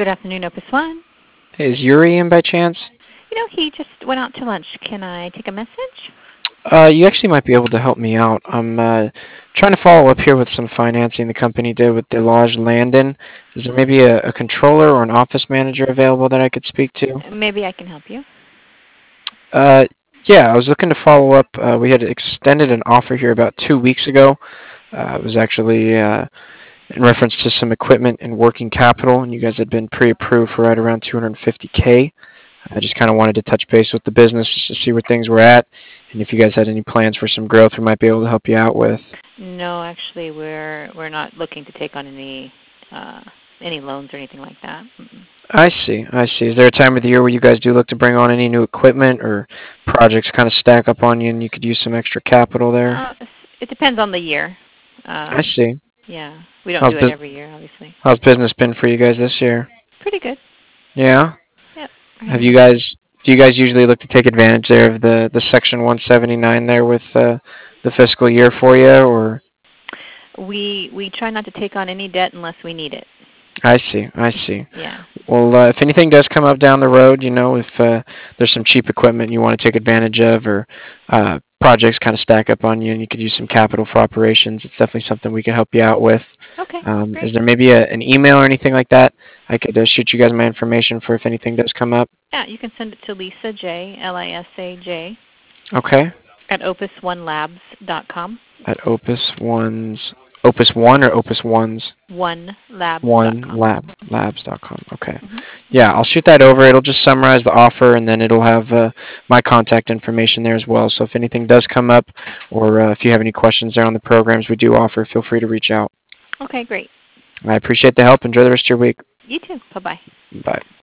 Good afternoon, Opus One. Hey, is Yuri in by chance? He just went out to lunch. Can I take a message? You actually might be able to help me out. I'm trying to follow up here with some financing the company did with Delage Landon. Is there maybe a controller or an office manager available that I could speak to? Maybe I can help you. Uh, yeah, I was looking to follow up. We had extended an offer here about 2 weeks ago. It was actually in reference to some equipment and working capital, and you guys had been pre-approved for right around 250K. I just kind of wanted to touch base with the business just to see where things were at, and if you guys had any plans for some growth we might be able to help you out with. No, actually, we're not looking to take on any loans or anything like that. Mm-mm. I see, I see. Is there a time of the year where you guys do look to bring on any new equipment or projects kind of stack up on you and you could use some extra capital there? Uh, it depends on the year. I see. Yeah, we don't How's, do it bus- every year, obviously. how's business been for you guys this year? Pretty good. Yeah? Yep, we're Have hanging you in there. guys, do you guys usually look to take advantage there of the Section 179 there with the fiscal year for you, or? We try not to take on any debt unless we need it. I see, I see. Yeah. Well, if anything does come up down the road, if there's some cheap equipment you want to take advantage of, or projects kind of stack up on you and you could use some capital for operations, it's definitely something we can help you out with. Okay, Is great. there maybe an email or anything like that I could shoot you guys my information for if anything does come up? Yeah, you can send it to Lisa J, Lisaj, Okay. at opus1labs.com. At Opus One or Opus Ones? Onelabs.com. Labs.com. Okay. Mm-hmm. Yeah, I'll shoot that over. It'll just summarize the offer, and then it'll have my contact information there as well. So if anything does come up, or if you have any questions there on the programs we do offer, feel free to reach out. Okay, great. I appreciate the help. Enjoy the rest of your week. You too. Bye-bye. Bye.